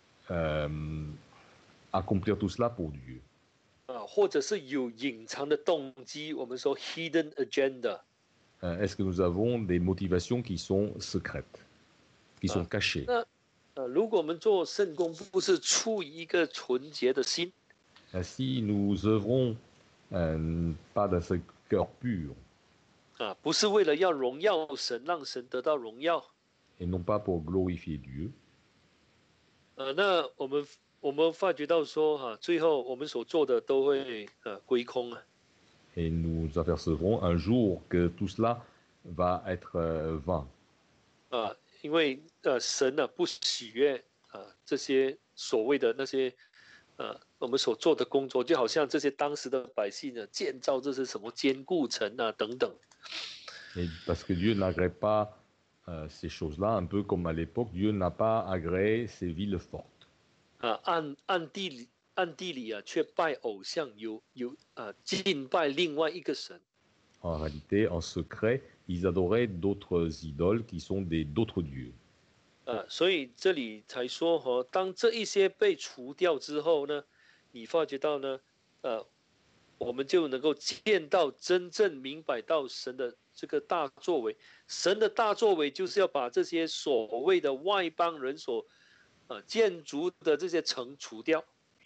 euh, accomplir tout cela pour Dieu? 啊，或者是有隐藏的动机，我们说 hidden agenda。 Euh, Est-ce que nous avons des motivations qui sont secrètes, qui sont Ah. cachées? 那呃，如果我们做圣功不是出于一个纯洁的心， Euh, Si nous œuvrons euh, pas dans ce cœur pur 啊，不是为了要荣耀神，让神得到荣耀， et non pas pour glorifier Dieu, 呃，那我们我们发觉到说哈、啊，最后我们所做的都会呃归空啊。 et nous apercevrons un jour que tout cela va être euh, vain. 啊，因为呃神呢、啊、不喜悦啊这些所谓的那些呃我们所做的工作，就好像这些当时的百姓呢建造这些什么坚固城啊等等。 Et parce que Dieu n'agrée pas euh, ces choses-là, un peu comme à l'époque, Dieu n'a pas agréé ces villes fortes. 啊，暗暗地里暗地里啊，却拜偶像，有有啊敬拜另外一个神。 En réalité, en secret, ils adoraient d'autres idoles qui sont des d'autres dieux. 啊，所以这里才说哈，当这一些被除掉之后呢，你发觉到呢，呃，我们就能够见到真正明白到神的这个大作为。神的大作为就是要把这些所谓的外邦人所呃建筑的这些城除掉。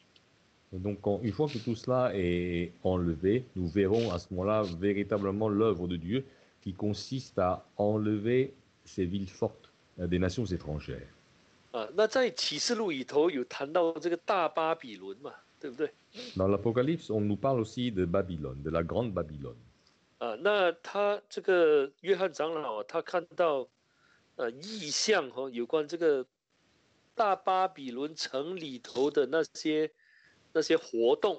Et donc, quand- une fois que tout cela est enlevé, nous verrons à ce moment-là véritablement l'œuvre de Dieu qui consiste à enlever ces villes fortes euh, des nations étrangères. 啊，那在启示录里头有谈到这个大巴比伦嘛，对不对？ Dans l'Apocalypse, on nous parle aussi de Babylone, de la grande Babylone. 啊，那他这个约翰长老啊，他看到呃异象哈、哦，有关这个大巴比伦城里头的那些那些活动。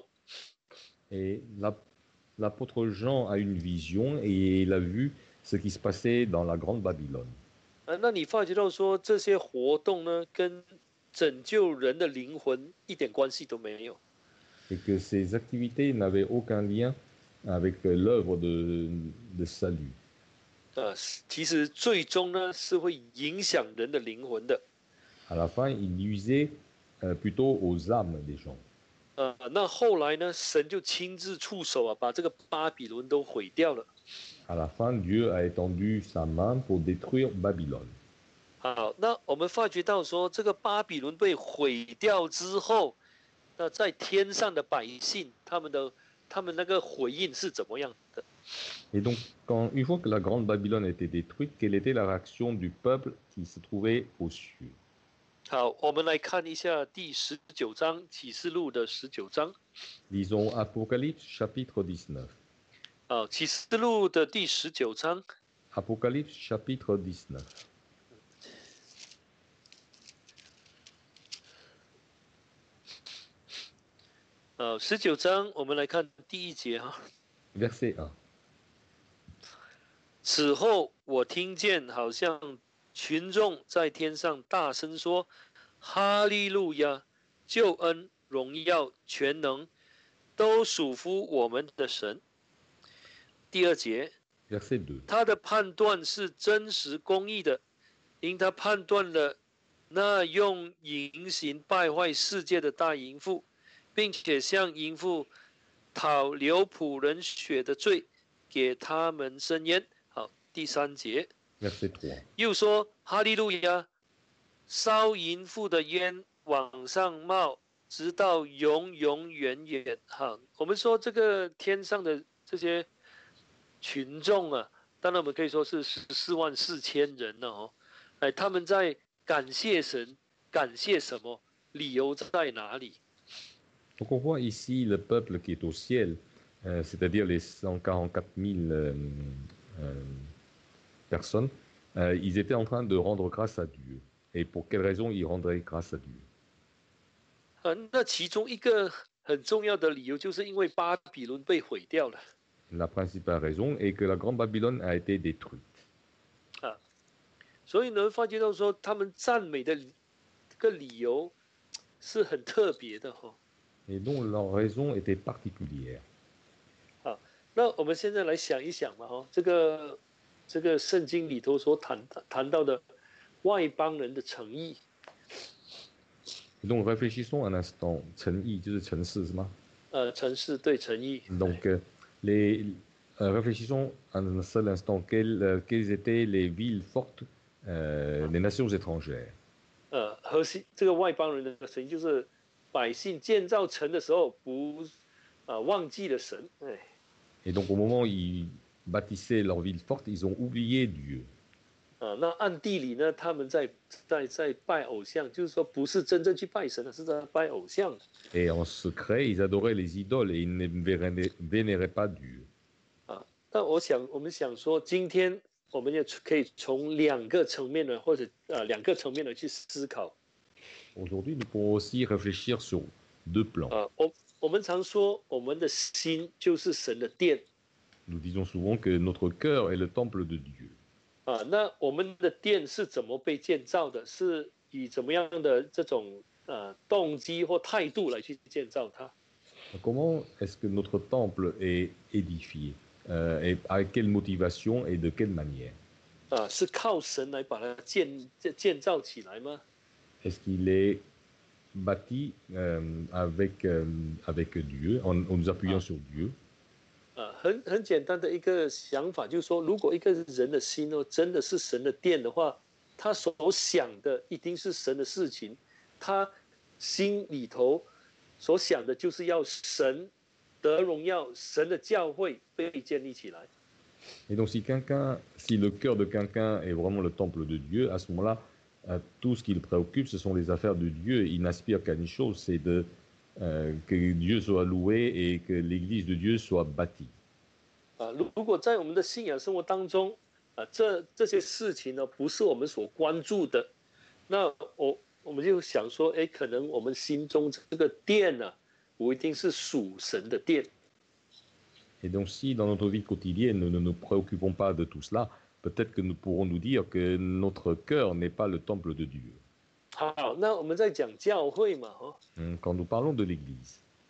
Et la- l'apôtre Jean a une vision et il a vu ce qui se passait dans la grande Babylone. 啊，那你发觉到说这些活动呢，跟拯救人的灵魂一点关系都没有。 et que ces activités n'avaient aucun lien avec l'œuvre de, de salut. 呃，其实最终呢是会影响人的灵魂的。 À la fin, il nuisait euh, plutôt aux âmes des gens. 呃，那后来呢，神就亲自出手啊，把这个巴比伦都毁掉了。 À la fin, Dieu a étendu sa main pour détruire Babylone. 好，那我们发觉到说，这个巴比伦被毁掉之后，那在天上的百姓，他们的他们那个回应是怎么样的？ Et donc, quand, une fois que la grande Babylone a été détruite, quelle était la réaction du peuple qui se trouvait aux cieux? 好，我们来看一下第十九章启示录的十九章。 Lisons Apocalypse chapitre dix-neuf. 啊，启示录的第十九章。 Apocalypse chapitre dix-neuf. 呃，十九章我们来看第一节哈。 Verset un. 此后，我听见好像群众在天上大声说：“哈利路亚！救恩、荣耀、全能，都属乎我们的神。”第二节， Verset deux. 他的判断是真实公义的，因他判断了那用淫行败坏世界的大淫妇，并且向淫妇讨流仆人血的罪，给他们伸冤。好，第三节， Verset trois. 又说：“哈利路亚！烧淫妇的烟往上冒，直到永永远远。”哈，我们说这个天上的这些群众啊，当然我们可以说是十四万四千人了哦。哎，他们在感谢神，感谢什么？理由在哪里？ Donc on voit ici le peuple qui est au ciel, euh, c'est-à-dire les cent quarante-quatre mille euh, euh, personnes, euh, ils étaient en train de rendre grâce à Dieu. Et pour quelle raison ils rendraient grâce à Dieu? 啊，那其中一个很重要的理由，就是因为巴比伦被毁掉了。 La principale raison est que la grande Babylone a été détruite. 啊，所以呢，发觉到说他们赞美的这个理由是很特别的哈、哦。 Et donc leur raison était particulière. 好，那我们现在来想一想嘛，哈，这个这个圣经里头所谈谈到的外邦人的诚意。 Et donc réfléchissons un instant. 诚意就是城市是吗？ 呃，城市对诚意。 Donc euh, les, euh, réfléchissons un seul instant. Quelles, euh, quelles étaient les villes fortes euh, des nations étrangères? 呃，核心这个外邦人的诚意就是百姓建造城的时候不啊、呃、忘记了神，哎。 Et donc au moment où ils bâtissaient leur ville forte, ils ont oublié Dieu. 啊，那暗地里呢，他们在在在拜偶像，就是说不是真正去拜神的，是在拜偶像。 Et en secret, ils adoraient les idoles et ils ne vénéraient, vénéraient pas Dieu. 啊，那我想我们想说，今天我们也可以从两个层面呢，或者呃两个层面呢去思考。 Aujourd'hui, nous pourrons aussi réfléchir sur deux plans. 啊，我我们常说，我们的心就是神的殿。 Nous disons souvent que notre cœur est le temple de Dieu. 啊，那我们的殿是怎么被建造的？是以怎么样的这种呃动机或态度来去建造它？ Comment est-ce que notre temple est édifié euh, et avec quelle motivation et de quelle manière? 啊，是靠神来把它建建造起来吗？ Est-ce qu'il est bâti euh, avec, euh, avec Dieu, en, en nous appuyant Ah. sur Dieu? 啊，很很简单的一个想法，就是说，如果一个人的心哦，真的是神的殿的话，他所想的一定是神的事情，他心里头所想的就是要神得荣耀，神的教会被建立起来。 Et donc si quelqu'un, si le cœur de quelqu'un est vraiment le temple de Dieu, à ce moment-là, euh, tout ce qui le préoccupe, ce sont les affaires de Dieu. Il n'aspire qu'à une chose, c'est de euh, que Dieu soit loué et que l'Église de Dieu soit bâtie. 啊，如如果在我们的信仰生活当中，啊，这这些事情呢，不是我们所关注的，那我我们就想说，哎，可能我们心中这个殿呢、啊，不一定是属神的殿。 Et donc si dans notre vie quotidienne, nous ne nous préoccupons pas de tout cela, peut-être que nous pourrons nous dire que notre cœur n'est pas le temple de Dieu. 好，那我们在讲教会嘛，哈， Quand nous parlons de l'Église,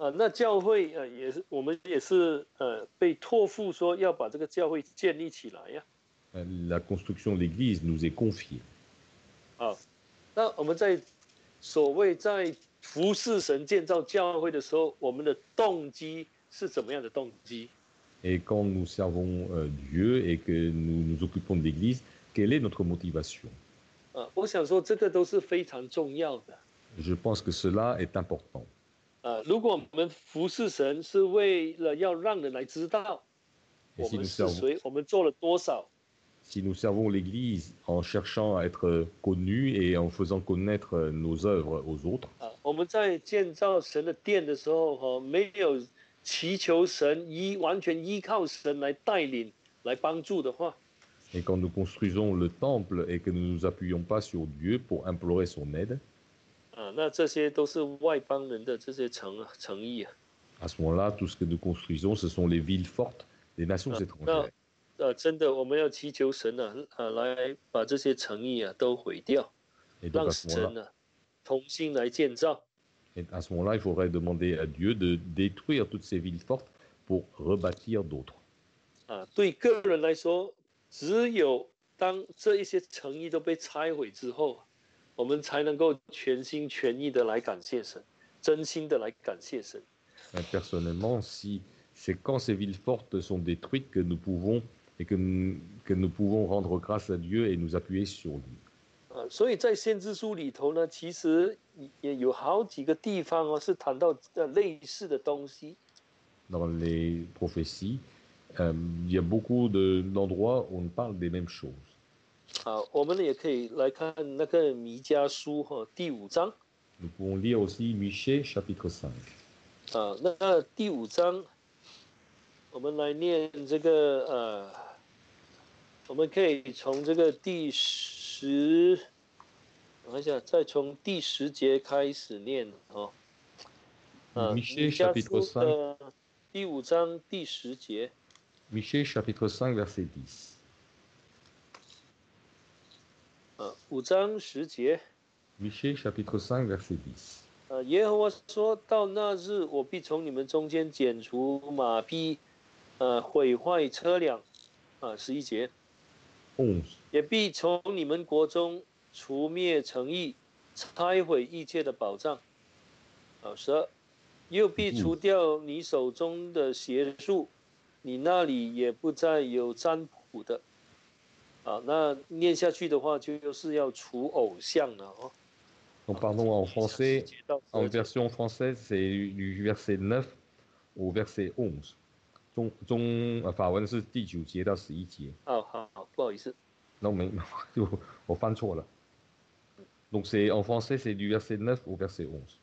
啊，那教会呃也是我们也是呃被托付说要把这个教会建立起来呀。 Euh, La construction de l'Église nous est confiée. 啊，那我们在所谓在服侍神、建造教会的时候，我们的动机是怎么样的动机？ Et quand nous servons euh, Dieu et que nous nous occupons de l'Église, quelle est notre motivation? 啊，我想说这个都是非常重要的。 Je pense que cela est important. 啊，如果我们服侍神是为了要让人来知道 Et 我 si 们 nous 是 servons, 谁，我们做了多少， si nous servons l'Église en cherchant à être connus et en faisant connaître nos œuvres aux autres, 啊，我们在建造神的殿的时候，哈、没有祈求神依完全依靠神来带领、来帮助的话， et quand nous construisons le temple et que nous ne nous appuyons pas sur Dieu pour implorer son aide, 啊，那这些都是外邦人的这些诚诚意啊。 à ce moment-là, tout ce que nous construisons, ce sont les villes fortes des nations 那 étrangères. 呃，真的我们要祈求神啊，啊，来把这些诚意啊都毁掉， Et donc 让 à ce moment-là, 神啊重新来建造。 et à ce moment-là, il faudrait demander à Dieu de détruire toutes ces villes fortes pour rebâtir d'autres. 啊，对个人来说，只有当这一些诚意都被拆毁之后，我们才能够全心全意的来感谢神，真心的来感谢神。 Mais personnellement, si c'est quand ces villes fortes sont détruites que nous pouvons et que nous, que nous pouvons rendre grâce à Dieu et nous appuyer sur lui. 啊，所以在先知书里头呢，其实也有好几个地方哦，是谈到呃类似的东西。 Dans les prophéties, euh, il y a beaucoup de- d'endroits où on parle des mêmes choses. 啊，我们也可以来看那个弥迦书哈、第五章 Nous pouvons lire aussi Michée chapitre cinq. 啊，那那第五章我们来念这个呃，我们可以从这个第十，我看一下，再从第十节开始念哦。啊， Michée 弥迦 chapitre 书 cinq, 的第五章第十节。 Michée chapitre cinq verset dix. 啊，五章十节。 Michée chapitre cinq verset dix. 呃，耶和华说到那日，我必从你们中间剪除马匹，呃，毁坏车辆，啊，十一节， onze. 也必从你们国中除灭诚意，拆毁一切的宝藏，啊，十二，又必除掉你手中的邪术，你那里也不再有占卜的，啊，那念下去的话，就是要除偶像了哦。 Donc, pardon, en français, 十节到十 en 二节 version française, c'est du verset neuf au verset onze. 中中呃法文是第九节到十一节。 好好好，不好意思。 Non, mais on fan trop là. Donc c'est en français, c'est du verset neuf au verset onze.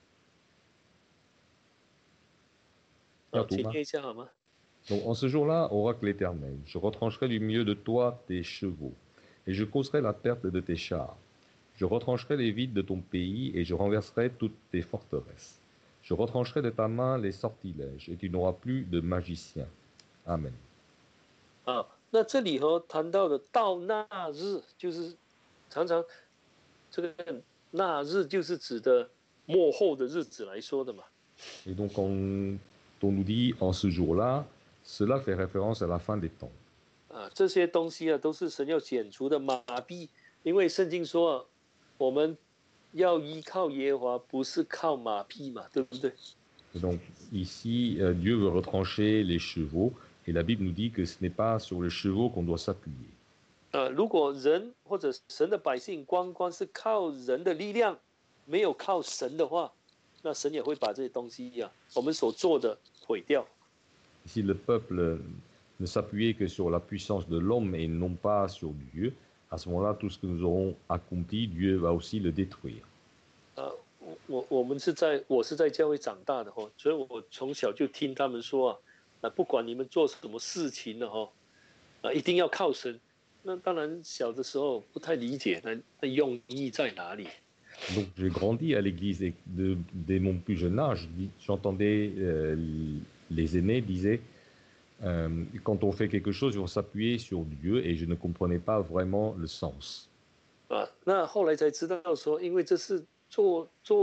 好， Bientôt, 请 hein. 念一下好吗？ Donc en ce jour-là, oracle l'Éternel, je retrancherai du milieu de toi tes chevaux, et je causerai la perte de tes chars. Je retrancherai les vides de ton pays, et je renverserai toutes tes forteresses. Je retrancherai de ta main les sortilèges, et tu n'auras plus de magicien. Amen. 啊，那这里和谈到的到那日，就是常常这个那日就是指的末后的日子来说的嘛。 Et donc quand on nous dit en ce jour-là, cela fait référence à la fin des temps. 啊，这些东西啊，都是神要剪除的马匹，因为圣经说啊，我们要依靠耶和华，不是靠马匹嘛，对不对？ Et donc ici, euh, Dieu veut retrancher les chevaux, et la Bible nous dit que ce n'est pas sur les chevaux qu'on doit s'appuyer. 啊，如果人或者神的百姓光光是靠人的力量，没有靠神的话，那神也会把这些东西呀、啊，我们所做的毁掉。 Si le peuple ne s'appuyait que sur la puissance de l'homme et non pas sur Dieu, à ce moment-là, tout ce que nous aurons accompli, Dieu va aussi le détruire. 啊，我我我们是在我是在教会长大的哈，所以我从小就听他们说啊，啊，不管你们做什么事情的哈，啊，一定要靠神。那当然小的时候不太理解那那用意在哪里。 Donc j'ai grandi à l'église et de, dès mon plus jeune âge, j'entendais euh, les aînés disaient euh, quand on fait quelque chose, il faut s'appuyer sur Dieu et je ne comprenais pas vraiment le sens. 啊，那后来才知道说，因为这是做做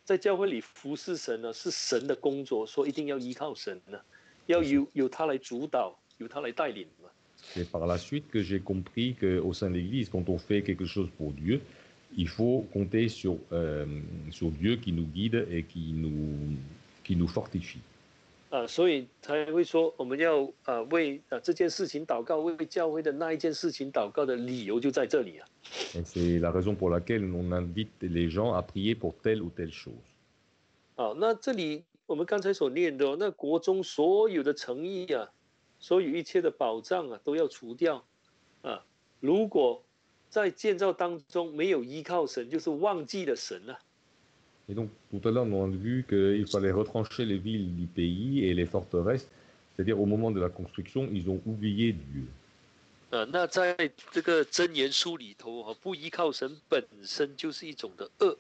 在教会里服侍神呢，是神的工作，说一定要依靠神呢，要由由他来主导，由他来带领嘛。 C'est par la suite que j'ai compris qu'au sein de l'Église, quand on fait quelque chose pour Dieu, il faut compter sur, euh, sur Dieu qui nous guide et qui nous, qui nous fortifie. 啊，所以才会说我们要啊为啊这件事情祷告，为教会的那一件事情祷告的理由就在这里啊。 Et c'est la raison pour laquelle on invite les gens à prier pour telle ou telle chose. 好，那这里我们刚才所念的、哦，那国中所有的诚意啊，所有一切的保障啊，都要除掉啊。如果在建造当中没有依靠神，就是忘记了神啊。 Et donc, tout à l'heure, on a vu qu'il fallait retrancher les villes du pays et les forteresses, c'est-à-dire au moment de la construction, ils ont oublié Dieu. 啊，那在这个箴言书里头啊，不依靠神本身就是一种的恶。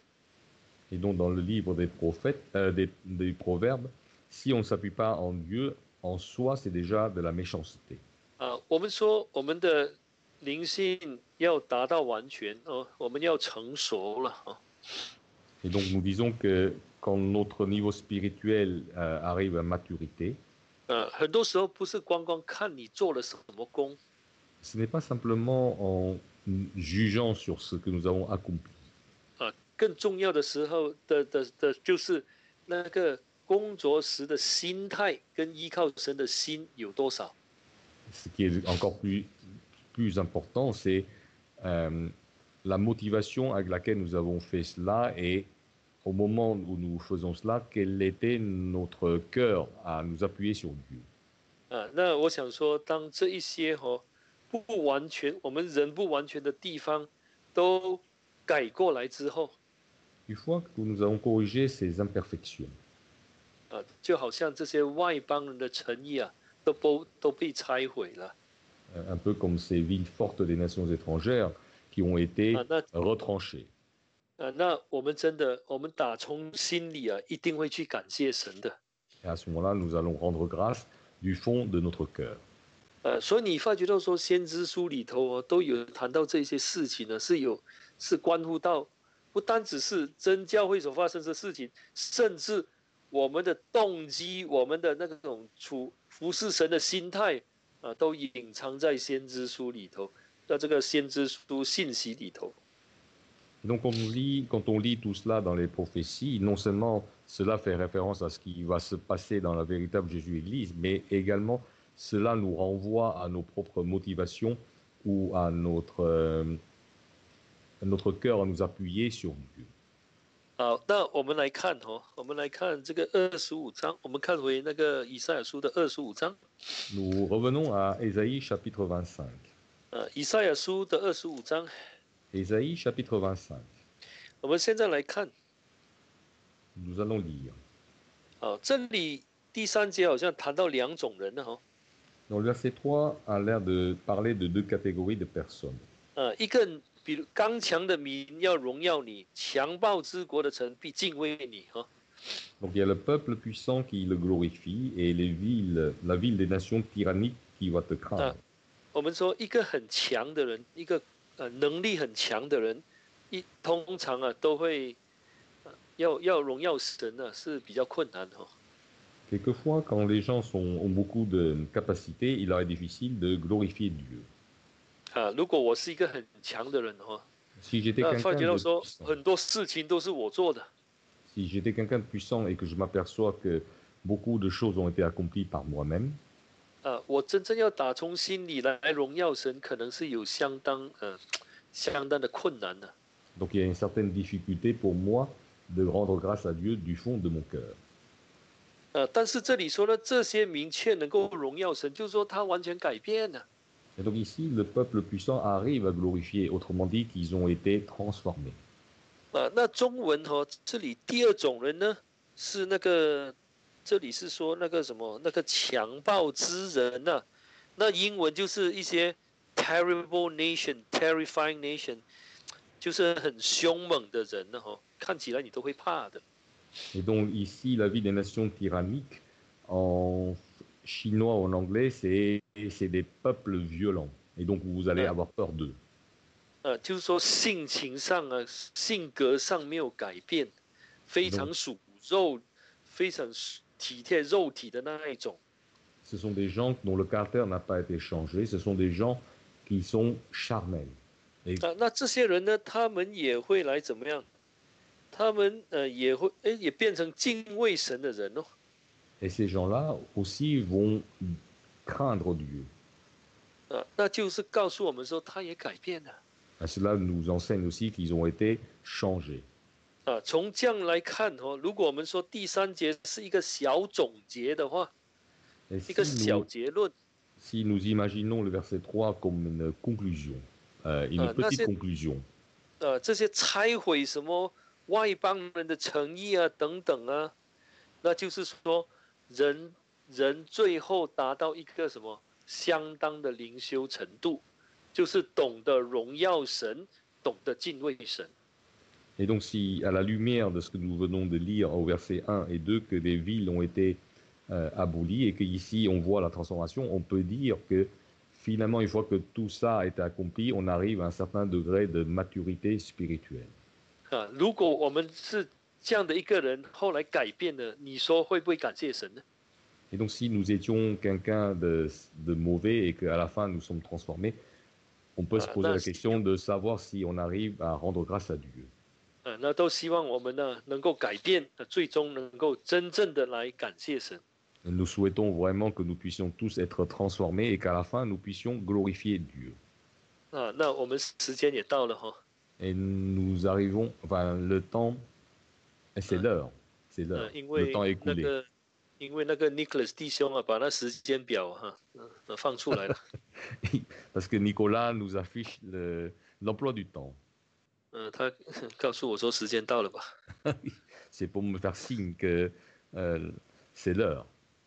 Et donc, dans le livre des prophètes, euh, des, des proverbes, si on ne s'appuie pas en Dieu, en soi, c'est déjà de la méchanceté. 啊，我们说我们的灵性要达到完全哦，我们要成熟了啊。 Et donc, nous disons que quand notre niveau spirituel euh, arrive à maturité, 呃，很多时候不是光光看你做了什么功， ce n'est pas simplement en jugeant sur ce que nous avons accompli. 啊，更重要的时候的的的就是那个工作时的心态跟依靠神的心有多少。 Ce qui est encore plus, plus important, c'est euh, la motivation avec laquelle nous avons fait cela et au moment où nous faisons cela, quel était notre cœur à nous appuyer sur Dieu. 啊，那我想说，当这一些哦不完全，我们人不完全的地方都改过来之后， Une fois que nous avons corrigé ces imperfections, 啊，就好像这些外邦人的诚意啊，都不都被拆毁了。 un peu comme ces villes fortes des nations étrangères qui ont été Ah, that- retranchées. 啊，那我们真的，我们打从心里啊，一定会去感谢神的。 Et à ce moment-là, nous allons rendre grâce du fond de notre cœur. 呃，所以你发觉到说，先知书里头哦，都有谈到这些事情呢，是有是关乎到，不单只是真教会所发生的事情，甚至我们的动机、我们的那种处服侍神的心态啊，都隐藏在先知书里头，在这个先知书信息里头。 Et donc, quand on, lit, quand on lit tout cela dans les prophéties, non seulement cela fait référence à ce qui va se passer dans la véritable Jésus-Église, mais également cela nous renvoie à nos propres motivations ou à notre, euh, à notre cœur à nous appuyer sur Dieu. 好，那我们来看哦，我们来看这个二十五章，我们看回那个以赛亚书的二十五章。 Nous revenons à Ésaïe chapitre vingt-cinq. 呃，以赛亚书的二十五章， Ésaïe chapitre vingt-cinq. 我们现在来看。 Nous allons lire. 哦，这里第三节好像谈到两种人呢，哈。 Dans le verset trois, a l'air de parler de deux catégories de personnes. 呃，一个比如刚强的民要荣耀你，强暴之国的城必敬畏你，哈。 Donc il y a le peuple puissant qui le glorifie et les villes, la ville des nations tyranniques qui va te craindre. 我们说一个很强的人，一个呃能力很强的人，一通常啊都会，呃、要要荣耀神呢、啊、是比较困难哈、哦。 Quelquefois, quand les gens sont, ont beaucoup de capacités, il leur est difficile de glorifier Dieu. 啊，如果我是一个很强的人哈、哦， Si j'étais 那发 quelqu'un 觉到 de 说 puissant, 很多事情都是我做的， si j'étais quelqu'un de puissant et que je m'aperçois que beaucoup de choses ont été accomplies par moi-même, 啊，我真正要打从心里来荣耀神，可能是有相当呃相当的困难的、啊。 donc il y a une certaine difficulté pour moi de rendre grâce à Dieu du fond de mon cœur. 呃，但是这里说呢，这些民却能够荣耀神，就是说他完全改变了。 Et donc ici, le peuple puissant arrive à glorifier, autrement dit qu'ils ont été transformés. 啊，那中文哦，这里第二种人呢，是那个，这里是说那个什么，那个强暴之人呐、啊，那英文就是一些 terrible nation、terrifying nation， 就是很凶猛的人呢、哦，看起来你都会怕的。 Et donc ici, la vie des nations tyranniques, en chinois ou en anglais, c'est des peuples violents. Et donc vous allez avoir peur d'eux. 呃，就是说性情上啊，性格上没有改变， 非常属肉、非常体贴肉体的那一种。 Ce sont des gens dont le caractère n'a pas été changé. Ce sont des gens qui sont charnels. Et, 啊，那这些人呢，他们也会来怎么样？他们呃也会哎也变成敬畏神的人哦。 et ces gens-là aussi vont craindre Dieu. 啊，那就是告诉我们说，他也改变了。 Et cela nous enseigne aussi qu'ils ont été changés. 啊，从这样来看哦，如果我们说第三节是一个小总结的话， Et 一个 si 小 nous, 结论 si nous imaginons le verset trois comme une conclusion, euh, une 啊，那 petite 些 conclusion, 呃这些拆毁什么外邦人的诚意啊等等啊，那就是说人人最后达到一个什么相当的灵修程度，就是懂得荣耀神，懂得敬畏神。 et donc si à la lumière de ce que nous venons de lire au verset un et deux, que des villes ont été euh, abolies et qu'ici on voit la transformation, on peut dire que finalement, une fois que tout ça a été accompli, on arrive à un certain degré de maturité spirituelle. 啊，如果我们是这样的一个人，后来改变了，你说会不会感谢神呢？ Et donc si nous étions quelqu'un de, de mauvais et qu'à la fin nous sommes transformés, on peut se Ah, poser là, la c'est- question de savoir si on arrive à rendre grâce à Dieu. 啊，那都希望我们呢能够改变，呃最终能够真正的来感谢神。 Nous souhaitons vraiment que nous puissions tous être transformés et qu'à la fin nous puissions glorifier Dieu. 啊，那我们时间也到了哈。 Et nous arrivons, enfin le temps, et c'est l'heure, c'est 嗯， l'heure, 因 le temps 为 est 那 écoulé. 个因为那个 Nicholas 弟兄啊，把那时间表哈、啊呃放出来了。 Parce que Nicolas nous affiche le- l'emploi du temps. 嗯、他告诉我说时间到了吧。 C'est pour me faire signe que euh, c'est l'heure.